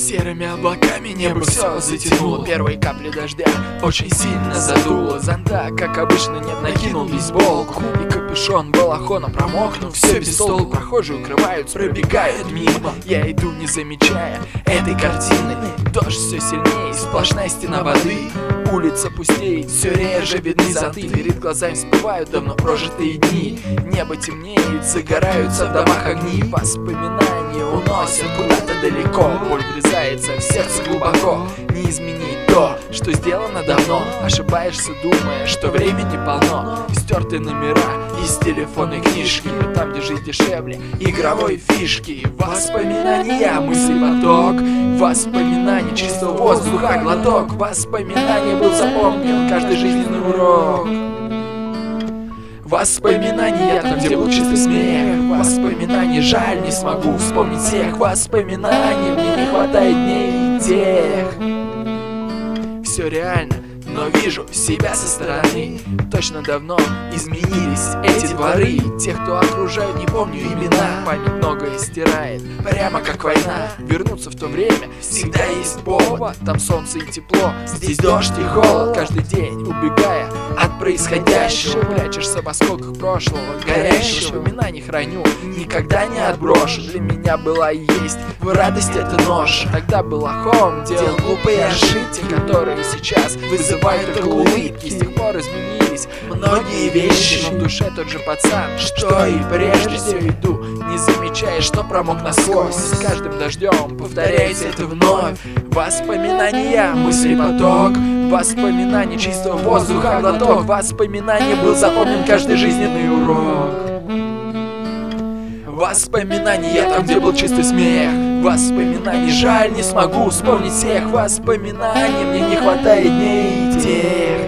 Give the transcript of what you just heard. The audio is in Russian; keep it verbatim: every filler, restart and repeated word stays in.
Серыми облаками небо все затянуло. Первые капли дождя очень сильно задуло. Зонта, как обычно, нет, накинул бейсболку и капюшон балахона промокнув. Все без толку, прохожие укрываются, пробегают мимо. Я иду, не замечая этой картины. Дождь все сильнее, сплошная стена воды. Улица пустеет, все реже видны зонты. Перед глазами всплывают давно прожитые дни. Небо темнеет, загораются в домах огни. Воспоминания уносят куда-то далеко. Боль врезается в сердце глубоко. Не изменить то, что сделано давно. Ошибаешься, думая, что времени полно. Стертые номера из телефонной книжки. Там, где жизнь дешевле игровой фишки. Воспоминания, мысли поток. Воспоминания чистого воздуха глоток. Воспоминания был запомнен каждый жизненный урок. Воспоминания там, где был чистый смех. Воспоминания, жаль, не смогу вспомнить всех. Воспоминаний, мне не хватает дней тех. Все реально, но вижу себя со стороны. Точно давно изменились эти дворы. Тех, кто окружают, не помню имена. Память многое стирает, прямо как война. Вернуться в то время всегда есть повод. Там солнце и тепло, здесь дождь и холод. Каждый день убегая от происходящего, прячешься в осколках прошлого горящего. Воспоминаний храню, никогда не отброшу. Для меня была и есть в радость это нож. Тогда был охом, делал глупые ошибки, которые сейчас вызывают только улыбки. С тех пор изменились многие вещи, но в душе тот же пацан, что и прежде. Все иду, не замечая, что промок насквозь. С каждым дождем повторяется это вновь. Воспоминания, мысли поток. Воспоминания чистого воздуха глоток. Воспоминания был запомнен каждый жизненный урок. Воспоминания там, где был чистый смех. Воспоминаний, жаль, не смогу вспомнить всех. Воспоминаний, мне не хватает дней тех.